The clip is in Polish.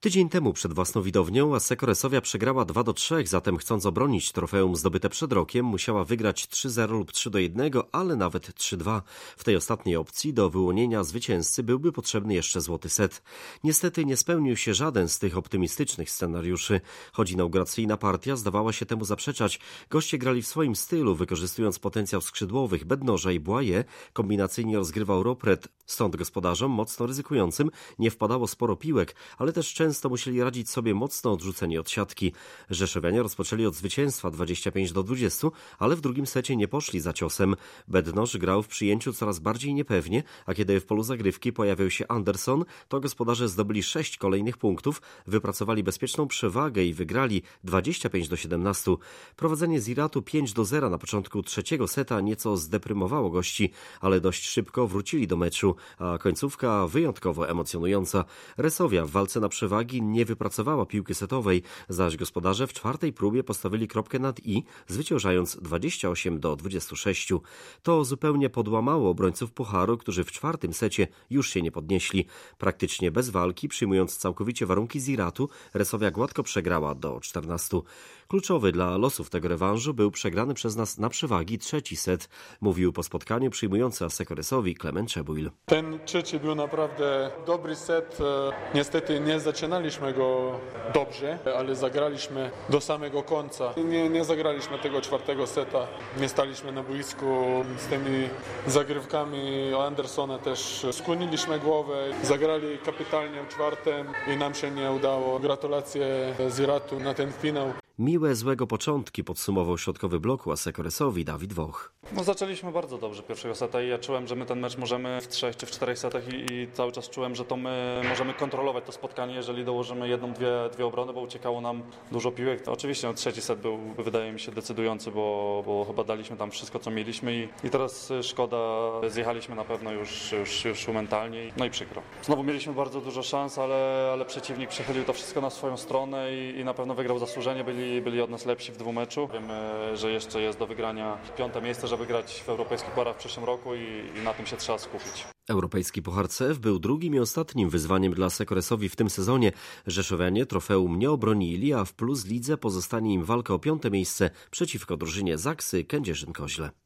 Tydzień temu przed własną widownią ASEKO Resovia przegrała 2-3, zatem chcąc obronić trofeum zdobyte przed rokiem, musiała wygrać 3-0 lub 3-1, ale nawet 3-2. W tej ostatniej opcji do wyłonienia zwycięzcy byłby potrzebny jeszcze złoty set. Niestety nie spełnił się żaden z tych optymistycznych scenariuszy. Choć inauguracyjna partia zdawała się temu zaprzeczać, goście grali w swoim stylu, wykorzystując potencjał skrzydłowych Bednoża i Błaje, kombinacyjnie rozgrywał Ropret, stąd gospodarzom mocno ryzykującym nie wpadało sporo piłek, ale też często musieli radzić sobie mocno odrzuceni od siatki. Rzeszowianie rozpoczęli od zwycięstwa 25-20, ale w drugim secie nie poszli za ciosem. Bednoż grał w przyjęciu coraz bardziej niepewnie, a kiedy w polu zagrywki pojawiał się Anderson, to gospodarze zdobyli 6 kolejnych punktów, wypracowali bezpieczną przewagę i wygrali 25-17. Prowadzenie z Iratu 5-0 na początku trzeciego seta nieco zdeprymowało gości, ale dość szybko wrócili do meczu, a końcówka wyjątkowo emocjonująca. Resovia w walce na przewagi nie wypracowała piłki setowej, zaś gospodarze w czwartej próbie postawili kropkę nad i, zwyciężając 28-26. To zupełnie podłamało obrońców Pucharu, którzy w czwartym secie już się nie podnieśli. Praktycznie bez walki, przyjmując całkowicie warunki z Iratu, Resovia gładko przegrała do 14. Kluczowy dla losów tego rewanżu był przegrany przez nas na przewagi trzeci set, mówił po spotkaniu przyjmujący ASEKO Resovii Klement Czebuil. Ten trzeci był naprawdę dobry set. Niestety nie zaczynaliśmy go dobrze, ale zagraliśmy do samego końca. Nie zagraliśmy tego czwartego seta. Nie staliśmy na boisku z tymi zagrywkami Andersona też. Skłoniliśmy głowę, zagrali kapitalnie w czwartym i nam się nie udało. Gratulacje z Iratu na ten finał. Miłe, złego początki podsumował środkowy bloku ASEKO Resovii Dawid Woch. Zaczęliśmy bardzo dobrze pierwszego seta i ja czułem, że my ten mecz możemy w 3 czy w 4 setach i cały czas czułem, że to my możemy kontrolować to spotkanie, jeżeli dołożymy jedną, dwie obrony, bo uciekało nam dużo piłek. Oczywiście trzeci set był, wydaje mi się, decydujący, bo chyba daliśmy tam wszystko, co mieliśmy i teraz szkoda, zjechaliśmy na pewno już mentalnie, no i przykro. Znowu mieliśmy bardzo dużo szans, ale przeciwnik przechylił to wszystko na swoją stronę i na pewno wygrał zasłużenie, byli od nas lepsi w dwumeczu. Wiemy, że jeszcze jest do wygrania 5. miejsce, żeby grać w europejskich pucharach w przyszłym roku i na tym się trzeba skupić. Europejski Puchar CF był drugim i ostatnim wyzwaniem dla ASEKO Resovii w tym sezonie. Rzeszowianie trofeum nie obronili, a w Plus Lidze pozostanie im walka o 5. miejsce przeciwko drużynie Zaksy Kędzierzyn-Koźle.